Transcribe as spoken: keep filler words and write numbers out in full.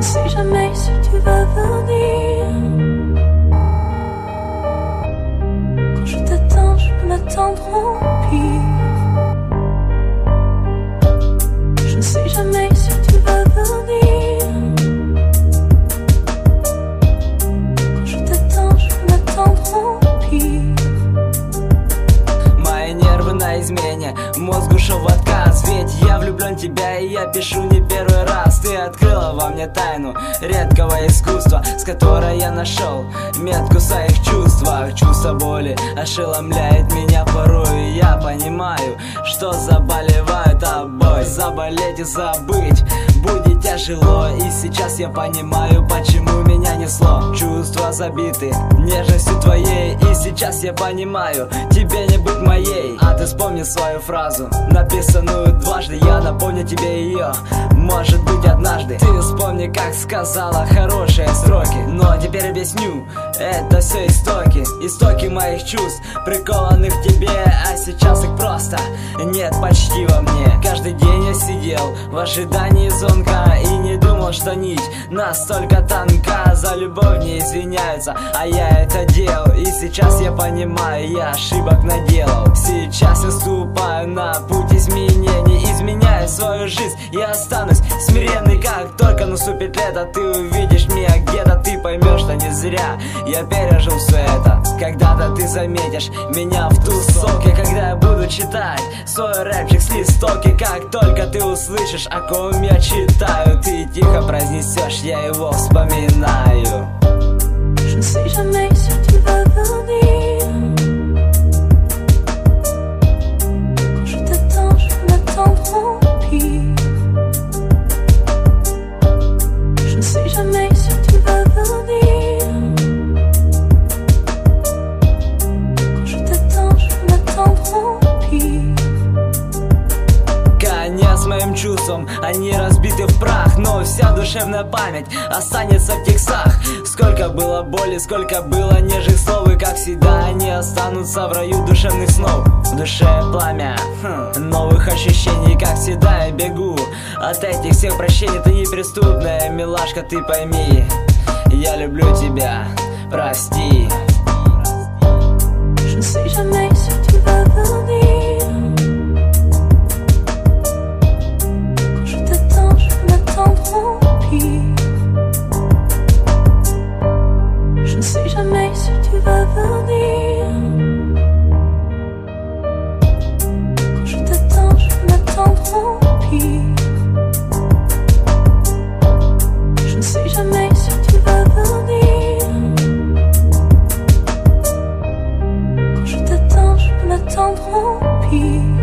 sais jamais si tu vas venir. Quand je t'attends, je peux m'attendre au pire. Je ne sais jamais si tu vas venir. Quand je t'attends, je peux m'attendre au pire. Мои нервы на измене, мозг ушел в отказ. Ведь я влюблен в тебя, и я пишу не первый раз. Ты открыла во мне тайну редкого искусства, с которой я нашел метку в своих чувствах. Чувство боли ошеломляет меня порой, и я понимаю, что заболеваю тобой. Заболеть и забыть будет тяжело, и сейчас я понимаю, почему меня несло. Чувства забиты нежностью твоей, и сейчас я понимаю, тебе не быть моей. А ты вспомни свою фразу, написанную дважды, я напомню тебе ее, может быть, однажды. Ты вспомни, как сказала хорошие сроки, но теперь объясню, это все истоки, истоки моих чувств, прикованных к тебе, а сейчас их просто нет почти во мне. Каждый день я сидел в ожидании звонка и не думал, что нить настолько тонка. За любовь не извиняются, а я это делал, и сейчас я понимаю, я ошибок наделал. Сейчас я ступаю на путь изменений, изменяю свою жизнь, я останусь смиренный. Как только наступит лето, ты увидишь меня где-то, ты поймешь, что не зря я пережил все это. Когда-то ты заметишь меня в тусовке, когда я буду читать свой рэпчик с листовки. Как только ты услышишь, о ком я читаю, ты тихо произнесешь, я его вспоминаю. Je ne sais jamais si tu vas venir. Quand je t'attends, je peux m'attendre au pire. Je ne sais jamais si tu vas venir. Quand je t'attends, je peux m'attendre au pire. Конец моим чувствам, они разбиты в прах, но вся душевная память останется в текстах. Сколько было боли, сколько было нежных слов, и как всегда они останутся в раю душевных снов. В душе пламя хм, новых ощущений, как всегда я бегу от этих всех прощений. Ты неприступная милашка, ты пойми, я люблю тебя, прости. Je ne sais jamais si tu vas venir. Quand je t'attends, je peux m'attendre au pire. Je ne sais jamais si tu vas venir. Quand je t'attends, je peux m'attendre au pire. Je ne sais jamais si tu vas venir. Quand je t'attends, je peux m'attendre au pire.